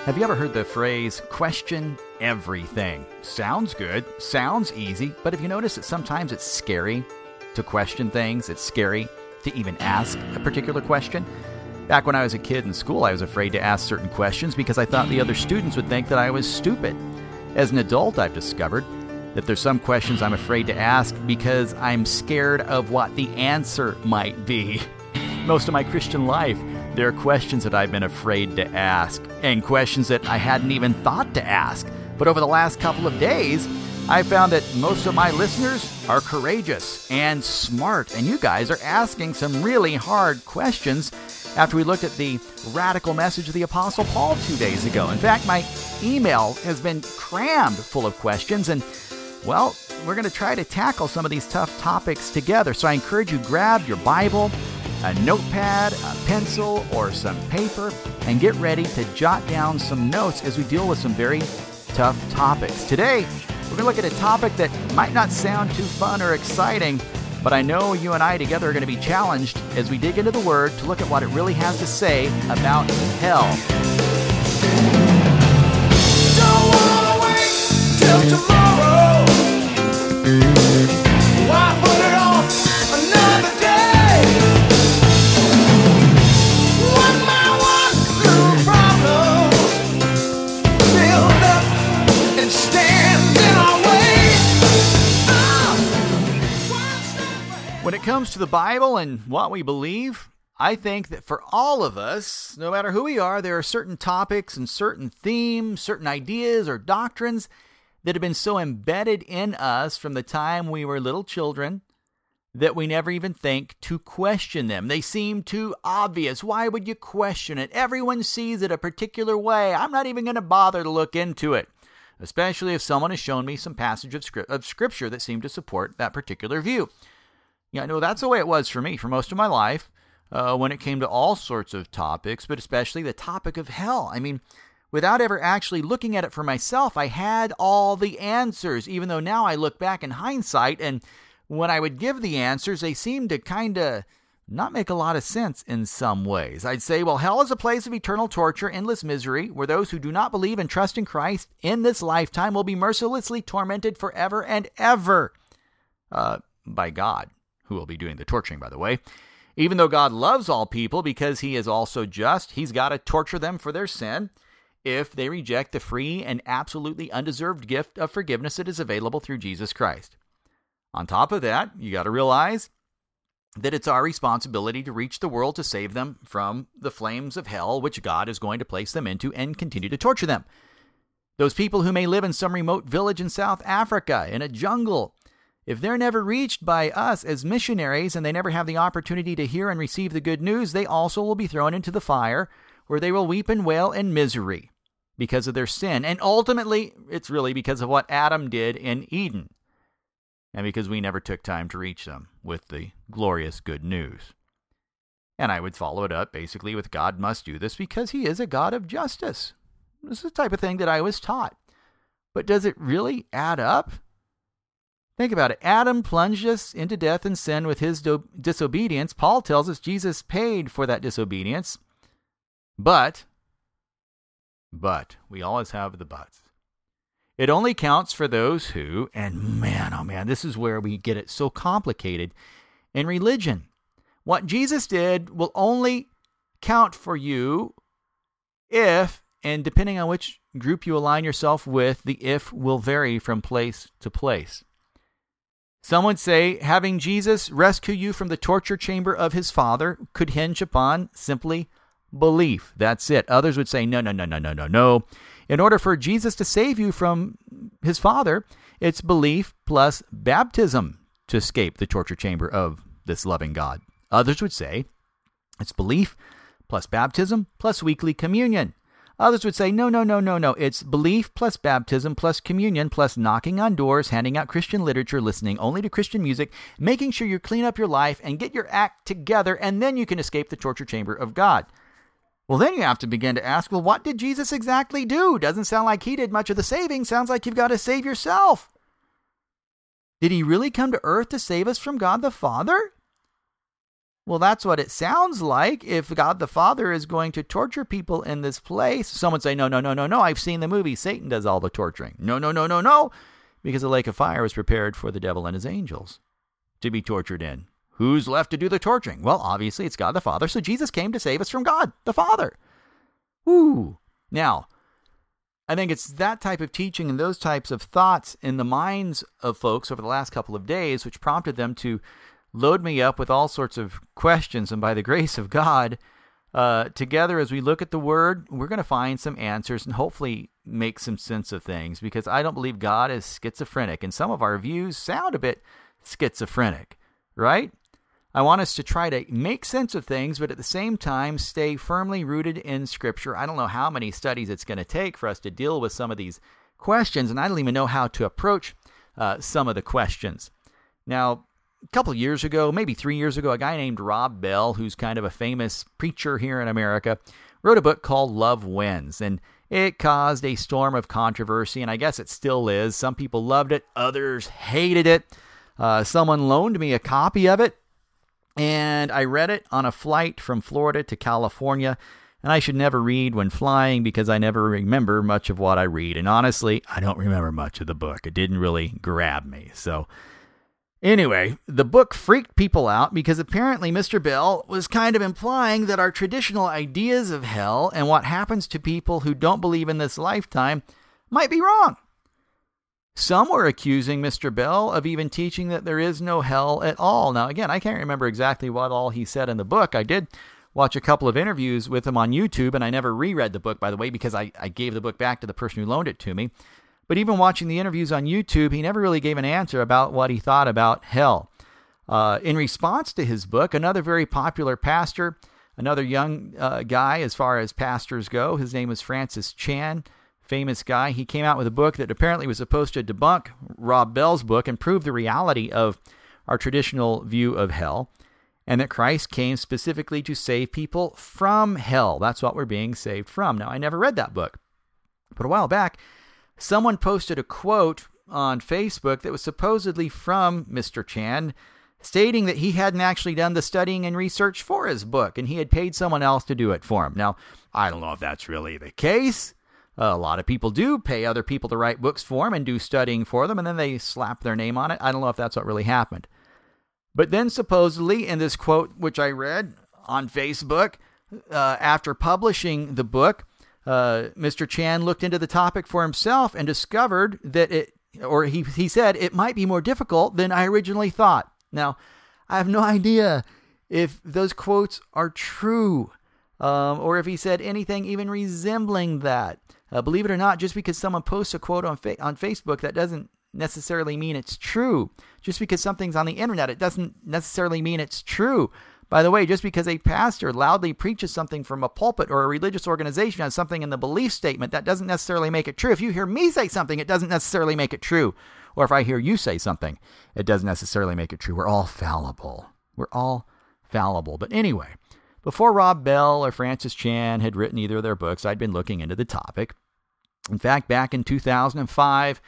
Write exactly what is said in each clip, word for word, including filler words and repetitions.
Have you ever heard the phrase, question everything? Sounds good, sounds easy, but have you noticed that sometimes it's scary to question things? It's scary to even ask a particular question? Back when I was a kid in school, I was afraid to ask certain questions because I thought the other students would think that I was stupid. As an adult, I've discovered that there's some questions I'm afraid to ask because I'm scared of what the answer might be. Most of my Christian life, there are questions that I've been afraid to ask, and questions that I hadn't even thought to ask. But over the last couple of days, I found that most of my listeners are courageous and smart, and you guys are asking some really hard questions after we looked at the radical message of the Apostle Paul two days ago. In fact, my email has been crammed full of questions, and, well, we're going to try to tackle some of these tough topics together. So I encourage you, grab your Bible, a notepad, a pencil, or some paper, and get ready to jot down some notes as we deal with some very tough topics. Today, we're going to look at a topic that might not sound too fun or exciting, but I know you and I together are going to be challenged as we dig into the Word to look at what it really has to say about hell. Don't wanna wait till tomorrow. Why put it off another day? One by one, little problems build up and stand in our way. Oh, one step ahead. When it comes to the Bible and what we believe, I think that for all of us, no matter who we are, there are certain topics and certain themes, certain ideas or doctrines that have been so embedded in us from the time we were little children that we never even think to question them. They seem too obvious. Why would you question it? Everyone sees it a particular way. I'm not even going to bother to look into it, especially if someone has shown me some passage of, script, of Scripture that seem to support that particular view. Yeah, I know that's the way it was for me for most of my life uh, when it came to all sorts of topics, but especially the topic of hell. I mean, without ever actually looking at it for myself, I had all the answers, even though now I look back in hindsight, and when I would give the answers, they seemed to kind of not make a lot of sense in some ways. I'd say, well, hell is a place of eternal torture, endless misery, where those who do not believe and trust in Christ in this lifetime will be mercilessly tormented forever and ever uh, by God, who will be doing the torturing, by the way. Even though God loves all people because he is also just, he's got to torture them for their sin if they reject the free and absolutely undeserved gift of forgiveness that is available through Jesus Christ. On top of that, you got to realize that it's our responsibility to reach the world to save them from the flames of hell, which God is going to place them into and continue to torture them. Those people who may live in some remote village in South Africa, in a jungle, if they're never reached by us as missionaries and they never have the opportunity to hear and receive the good news, they also will be thrown into the fire where they will weep and wail in misery because of their sin. And ultimately, it's really because of what Adam did in Eden and because we never took time to reach them with the glorious good news. And I would follow it up basically with God must do this because he is a God of justice. This is the type of thing that I was taught. But does it really add up? Think about it. Adam plunged us into death and sin with his do- disobedience. Paul tells us Jesus paid for that disobedience. But, but, we always have the buts. It only counts for those who, and man, oh man, this is where we get it so complicated in religion. What Jesus did will only count for you if, and depending on which group you align yourself with, the if will vary from place to place. Some would say having Jesus rescue you from the torture chamber of his Father could hinge upon simply belief. That's it. Others would say, no, no, no, no, no, no, no. In order for Jesus to save you from his Father, it's belief plus baptism to escape the torture chamber of this loving God. Others would say it's belief plus baptism plus weekly communion. Others would say, no, no, no, no, no. It's belief plus baptism plus communion plus knocking on doors, handing out Christian literature, listening only to Christian music, making sure you clean up your life and get your act together, and then you can escape the torture chamber of God. Well, then you have to begin to ask, well, what did Jesus exactly do? Doesn't sound like he did much of the saving. Sounds like you've got to save yourself. Did he really come to earth to save us from God the Father? Well, that's what it sounds like if God the Father is going to torture people in this place. Someone say, no, no, no, no, no. I've seen the movie. Satan does all the torturing. No, no, no, no, no. Because the lake of fire was prepared for the devil and his angels to be tortured in. Who's left to do the torturing? Well, obviously it's God the Father. So Jesus came to save us from God the Father. Woo. Now, I think it's that type of teaching and those types of thoughts in the minds of folks over the last couple of days which prompted them to load me up with all sorts of questions. And by the grace of God, uh, together as we look at the Word, we're going to find some answers and hopefully make some sense of things, because I don't believe God is schizophrenic. And some of our views sound a bit schizophrenic, right? I want us to try to make sense of things, but at the same time, stay firmly rooted in Scripture. I don't know how many studies it's going to take for us to deal with some of these questions, and I don't even know how to approach uh, some of the questions. Now, a couple of years ago, maybe three years ago, a guy named Rob Bell, who's kind of a famous preacher here in America, wrote a book called Love Wins, and it caused a storm of controversy, and I guess it still is. Some people loved it, others hated it. Uh, someone loaned me a copy of it, and I read it on a flight from Florida to California, and I should never read when flying because I never remember much of what I read, and honestly, I don't remember much of the book. It didn't really grab me, so... Anyway, the book freaked people out because apparently Mister Bell was kind of implying that our traditional ideas of hell and what happens to people who don't believe in this lifetime might be wrong. Some were accusing Mister Bell of even teaching that there is no hell at all. Now, again, I can't remember exactly what all he said in the book. I did watch a couple of interviews with him on YouTube, and I never reread the book, by the way, because I, I gave the book back to the person who loaned it to me. But even watching the interviews on YouTube, he never really gave an answer about what he thought about hell. Uh, in response to his book, another very popular pastor, another young uh, guy as far as pastors go, his name was Francis Chan, famous guy. He came out with a book that apparently was supposed to debunk Rob Bell's book and prove the reality of our traditional view of hell, and that Christ came specifically to save people from hell. That's what we're being saved from. Now, I never read that book, but a while back, someone posted a quote on Facebook that was supposedly from Mister Chan, stating that he hadn't actually done the studying and research for his book, and he had paid someone else to do it for him. Now, I don't know if that's really the case. Uh, a lot of people do pay other people to write books for them and do studying for them, and then they slap their name on it. I don't know if that's what really happened. But then supposedly, in this quote, which I read on Facebook, uh, after publishing the book, Uh, Mister Chan looked into the topic for himself and discovered that it, or he he said, it might be more difficult than I originally thought. Now, I have no idea if those quotes are true, um, or if he said anything even resembling that. Uh, believe it or not, just because someone posts a quote on fa- on Facebook, that doesn't necessarily mean it's true. Just because something's on the internet, it doesn't necessarily mean it's true. By the way, just because a pastor loudly preaches something from a pulpit or a religious organization has something in the belief statement, that doesn't necessarily make it true. If you hear me say something, it doesn't necessarily make it true. Or if I hear you say something, it doesn't necessarily make it true. We're all fallible. We're all fallible. But anyway, before Rob Bell or Francis Chan had written either of their books, I'd been looking into the topic. In fact, back in two thousand five,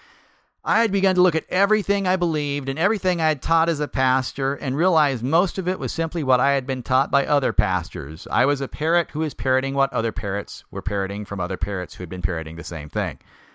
I had begun to look at everything I believed and everything I had taught as a pastor and realized most of it was simply what I had been taught by other pastors. I was a parrot who was parroting what other parrots were parroting from other parrots who had been parroting the same thing.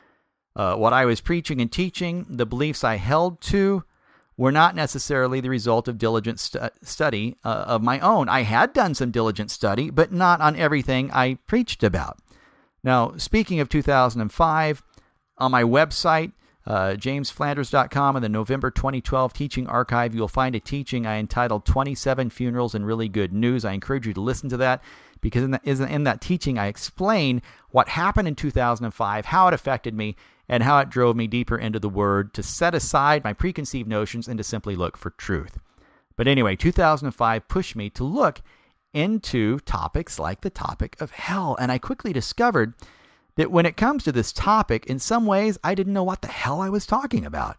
Uh, what I was preaching and teaching, the beliefs I held to, were not necessarily the result of diligent stu- study uh, of my own. I had done some diligent study, but not on everything I preached about. Now, speaking of two thousand five, on my website, Uh, james flanders dot com, in the November twenty twelve teaching archive, you'll find a teaching I entitled twenty-seven Funerals and Really Good News. I encourage you to listen to that, because in, the, in that teaching I explain what happened in two thousand five, how it affected me, and how it drove me deeper into the Word to set aside my preconceived notions and to simply look for truth. But anyway, two thousand five pushed me to look into topics like the topic of hell, and I quickly discovered that when it comes to this topic, in some ways, I didn't know what the hell I was talking about.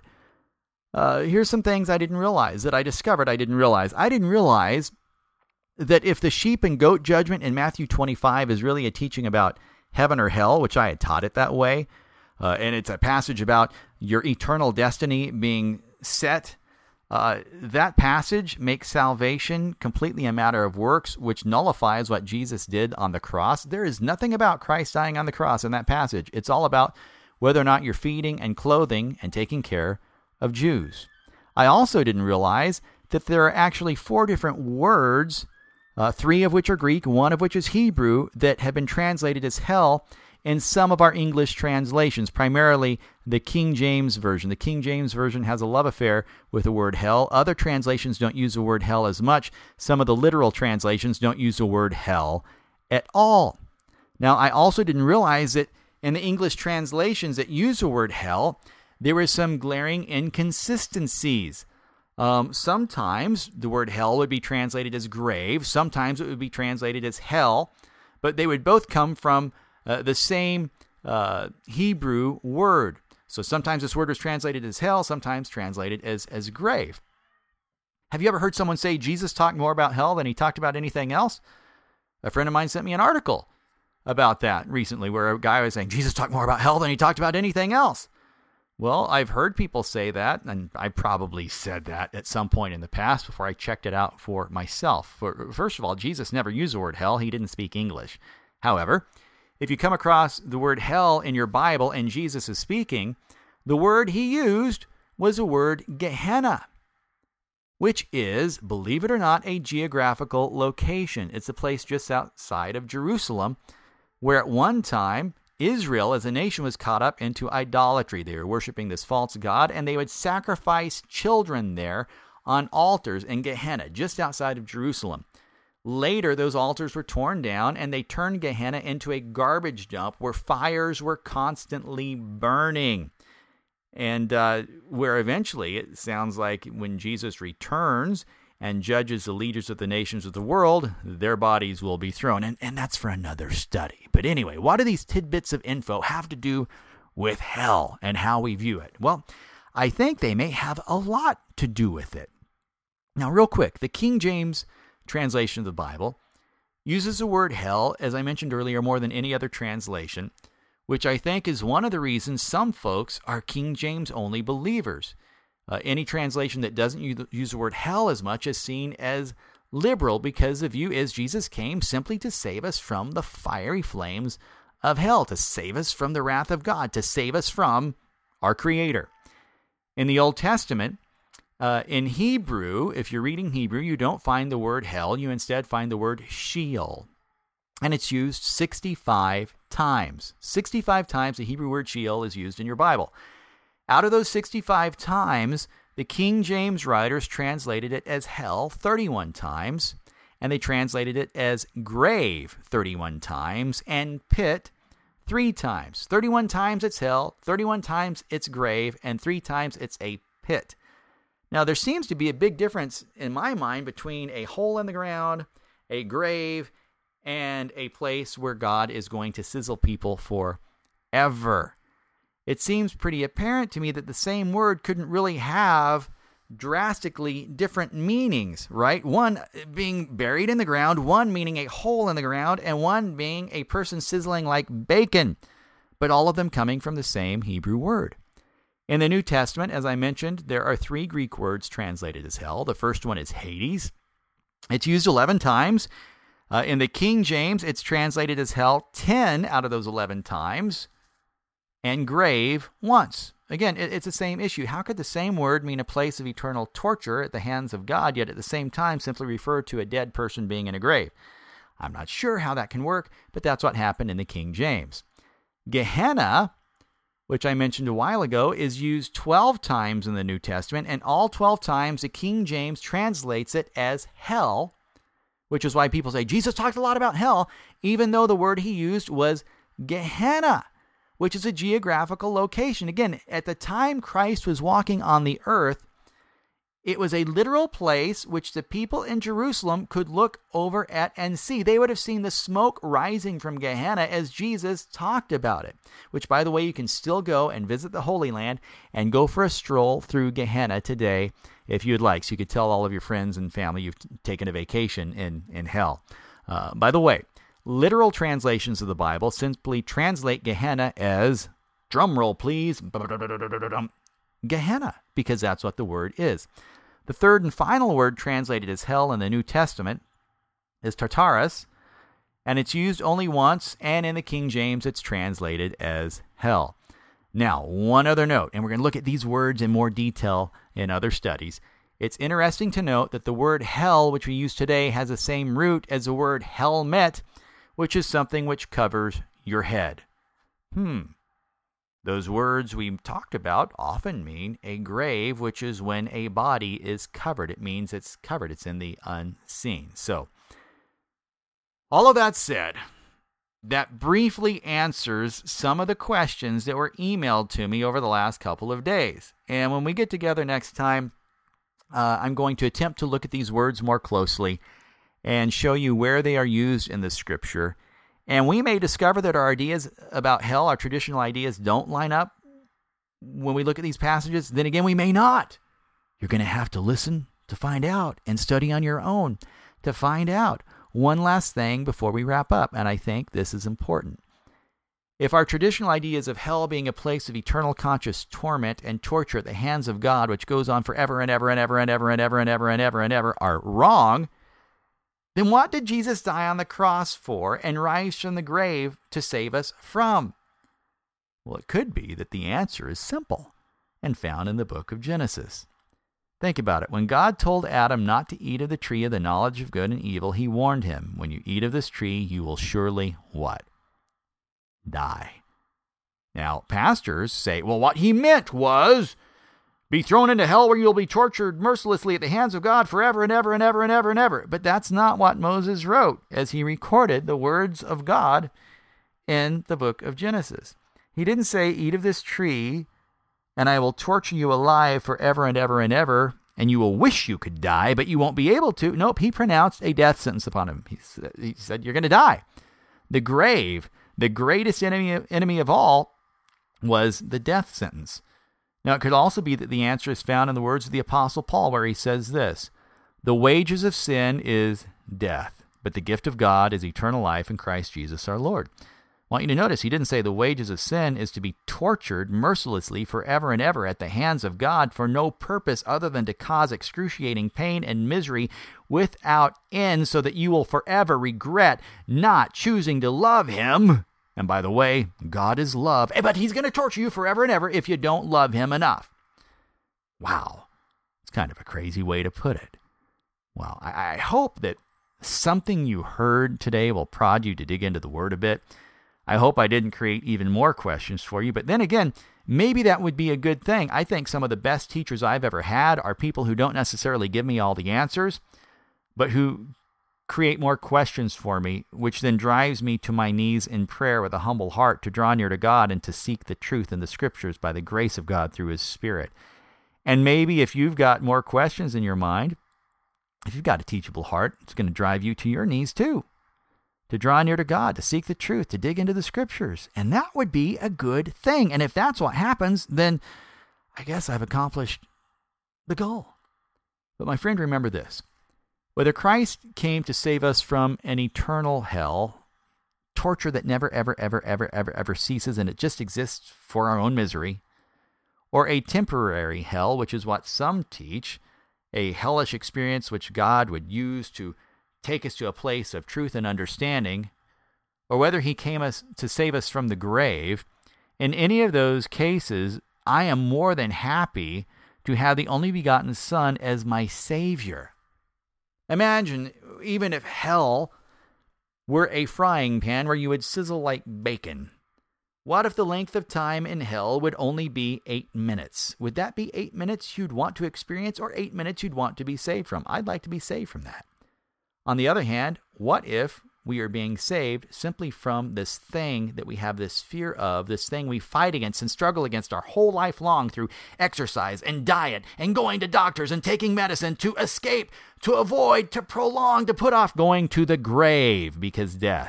Uh, here's some things I didn't realize, that I discovered I didn't realize. I didn't realize that if the sheep and goat judgment in Matthew twenty-five is really a teaching about heaven or hell, which I had taught it that way, uh, and it's a passage about your eternal destiny being set Uh, that passage makes salvation completely a matter of works, which nullifies what Jesus did on the cross. There is nothing about Christ dying on the cross in that passage. It's all about whether or not you're feeding and clothing and taking care of Jews. I also didn't realize that there are actually four different words, uh, three of which are Greek, one of which is Hebrew, that have been translated as hell in some of our English translations, primarily the King James Version. The King James Version has a love affair with the word hell. Other translations don't use the word hell as much. Some of the literal translations don't use the word hell at all. Now, I also didn't realize that in the English translations that use the word hell, there were some glaring inconsistencies. Um, sometimes the word hell would be translated as grave. Sometimes it would be translated as hell. But they would both come from Uh, the same uh, Hebrew word. So sometimes this word was translated as hell, sometimes translated as, as grave. Have you ever heard someone say Jesus talked more about hell than he talked about anything else? A friend of mine sent me an article about that recently where a guy was saying Jesus talked more about hell than he talked about anything else. Well, I've heard people say that, and I probably said that at some point in the past before I checked it out for myself. For, first of all, Jesus never used the word hell. He didn't speak English. However, if you come across the word hell in your Bible and Jesus is speaking, the word he used was the word Gehenna, which is, believe it or not, a geographical location. It's a place just outside of Jerusalem where at one time Israel as a nation was caught up into idolatry. They were worshiping this false god, and they would sacrifice children there on altars in Gehenna, just outside of Jerusalem. Later, those altars were torn down, and they turned Gehenna into a garbage dump where fires were constantly burning. And uh, where eventually, it sounds like when Jesus returns and judges the leaders of the nations of the world, their bodies will be thrown. And, and that's for another study. But anyway, what do these tidbits of info have to do with hell and how we view it? Well, I think they may have a lot to do with it. Now, real quick, the King James translation of the Bible uses the word hell, as I mentioned earlier, more than any other translation, which I think is one of the reasons some folks are King James only believers. Uh, any translation that doesn't use the word hell as much is seen as liberal because the view is Jesus came simply to save us from the fiery flames of hell, to save us from the wrath of God, to save us from our Creator. In the Old Testament, Uh, in Hebrew, if you're reading Hebrew, you don't find the word hell. You instead find the word Sheol. And it's used sixty-five times. sixty-five times the Hebrew word Sheol is used in your Bible. Out of those sixty-five times, the King James writers translated it as hell thirty-one times, and they translated it as grave thirty-one times, and pit three times. thirty-one times it's hell, thirty-one times it's grave, and three times it's a pit. Now, there seems to be a big difference in my mind between a hole in the ground, a grave, and a place where God is going to sizzle people forever. It seems pretty apparent to me that the same word couldn't really have drastically different meanings, right? One being buried in the ground, one meaning a hole in the ground, and one being a person sizzling like bacon, but all of them coming from the same Hebrew word. In the New Testament, as I mentioned, there are three Greek words translated as hell. The first one is Hades. It's used eleven times. Uh, in the King James, it's translated as hell ten out of those eleven times, and grave once. Again, it, it's the same issue. How could the same word mean a place of eternal torture at the hands of God, yet at the same time simply refer to a dead person being in a grave? I'm not sure how that can work, but that's what happened in the King James. Gehenna, which I mentioned a while ago, is used twelve times in the New Testament, and all twelve times the King James translates it as hell, which is why people say Jesus talked a lot about hell, even though the word he used was Gehenna, which is a geographical location. Again, at the time Christ was walking on the earth, it was a literal place which the people in Jerusalem could look over at and see. They would have seen the smoke rising from Gehenna as Jesus talked about it, which, by the way, you can still go and visit the Holy Land and go for a stroll through Gehenna today if you'd like. So you could tell all of your friends and family you've taken a vacation in, in hell. Uh, by the way, literal translations of the Bible simply translate Gehenna as, drum roll please, Gehenna, because that's what the word is. The third and final word translated as hell in the New Testament is Tartarus, and it's used only once, and in the King James it's translated as hell. Now, one other note, and we're going to look at these words in more detail in other studies. It's interesting to note that the word hell, which we use today, has the same root as the word helmet, which is something which covers your head. Hmm. Those words we talked about often mean a grave, which is when a body is covered. It means it's covered. It's in the unseen. So, all of that said, that briefly answers some of the questions that were emailed to me over the last couple of days. And when we get together next time, uh, I'm going to attempt to look at these words more closely and show you where they are used in the Scripture. And we may discover that our ideas about hell, our traditional ideas, don't line up when we look at these passages. Then again, we may not. You're going to have to listen to find out and study on your own to find out. One last thing before we wrap up, and I think this is important. If our traditional ideas of hell being a place of eternal conscious torment and torture at the hands of God, which goes on forever and ever and ever and ever and ever and ever and ever and ever, are wrong, then what did Jesus die on the cross for and rise from the grave to save us from? Well, it could be that the answer is simple and found in the book of Genesis. Think about it. When God told Adam not to eat of the tree of the knowledge of good and evil, he warned him, when you eat of this tree, you will surely what? Die. Now, pastors say, well, what he meant was, be thrown into hell where you'll be tortured mercilessly at the hands of God forever and ever and ever and ever and ever. But that's not what Moses wrote as he recorded the words of God in the book of Genesis. He didn't say, eat of this tree, and I will torture you alive forever and ever and ever, and you will wish you could die, but you won't be able to. Nope, he pronounced a death sentence upon him. He said, he said you're going to die. The grave, the greatest enemy, enemy of all, was the death sentence. Now, it could also be that the answer is found in the words of the Apostle Paul, where he says this, the wages of sin is death, but the gift of God is eternal life in Christ Jesus our Lord. I want you to notice he didn't say the wages of sin is to be tortured mercilessly forever and ever at the hands of God for no purpose other than to cause excruciating pain and misery without end so that you will forever regret not choosing to love him. And by the way, God is love, but he's going to torture you forever and ever if you don't love him enough. Wow. It's kind of a crazy way to put it. Well, I, I hope that something you heard today will prod you to dig into the Word a bit. I hope I didn't create even more questions for you, but then again, maybe that would be a good thing. I think some of the best teachers I've ever had are people who don't necessarily give me all the answers, but who create more questions for me, which then drives me to my knees in prayer with a humble heart to draw near to God and to seek the truth in the Scriptures by the grace of God through His Spirit. And maybe if you've got more questions in your mind, if you've got a teachable heart, it's going to drive you to your knees too, to draw near to God, to seek the truth, to dig into the Scriptures. And that would be a good thing. And if that's what happens, then I guess I've accomplished the goal. But my friend, remember this. Whether Christ came to save us from an eternal hell, torture that never, ever, ever, ever, ever, ever ceases, and it just exists for our own misery, or a temporary hell, which is what some teach, a hellish experience which God would use to take us to a place of truth and understanding, or whether he came us to save us from the grave, in any of those cases, I am more than happy to have the only begotten Son as my Savior. Imagine, even if hell were a frying pan where you would sizzle like bacon. What if the length of time in hell would only be eight minutes? Would that be eight minutes you'd want to experience, or eight minutes you'd want to be saved from? I'd like to be saved from that. On the other hand, what if we are being saved simply from this thing that we have this fear of, this thing we fight against and struggle against our whole life long through exercise and diet and going to doctors and taking medicine to escape, to avoid, to prolong, to put off going to the grave because death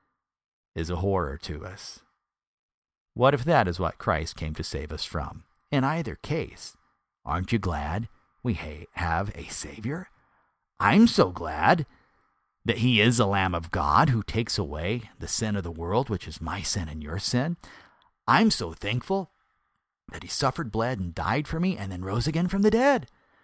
is a horror to us? What if that is what Christ came to save us from? In either case, aren't you glad we ha- have a Savior? I'm so glad that he is the Lamb of God who takes away the sin of the world, which is my sin and your sin. I'm so thankful that he suffered, bled, and died for me, and then rose again from the dead.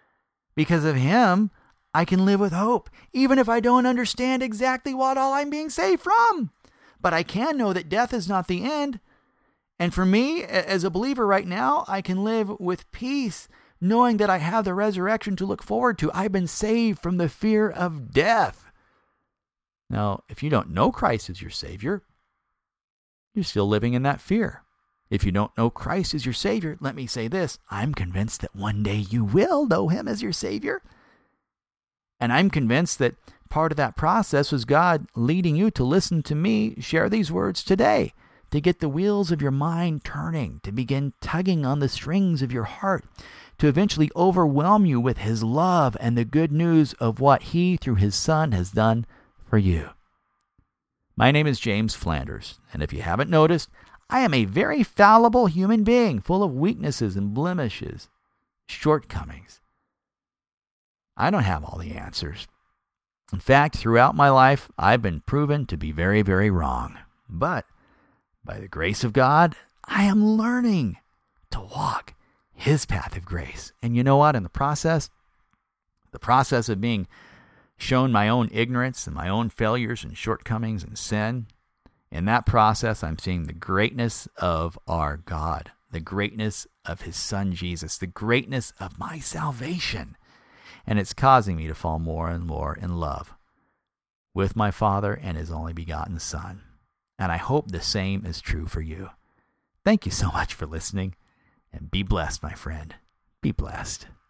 Because of him, I can live with hope, even if I don't understand exactly what all I'm being saved from. But I can know that death is not the end. And for me, as a believer right now, I can live with peace, knowing that I have the resurrection to look forward to. I've been saved from the fear of death. Now, if you don't know Christ as your Savior, you're still living in that fear. If you don't know Christ as your Savior, let me say this. I'm convinced that one day you will know him as your Savior. And I'm convinced that part of that process was God leading you to listen to me share these words today, to get the wheels of your mind turning, to begin tugging on the strings of your heart, to eventually overwhelm you with his love and the good news of what he, through his Son, has done for you. My name is James Flanders, and if you haven't noticed, I am a very fallible human being full of weaknesses and blemishes, shortcomings. I don't have all the answers. In fact, throughout my life, I've been proven to be very, very wrong. But by the grace of God, I am learning to walk his path of grace. And you know what? In the process, the process of being shown my own ignorance and my own failures and shortcomings and sin, in that process, I'm seeing the greatness of our God, the greatness of his Son Jesus, the greatness of my salvation. And it's causing me to fall more and more in love with my Father and his only begotten Son. And I hope the same is true for you. Thank you so much for listening, and be blessed, my friend. Be blessed.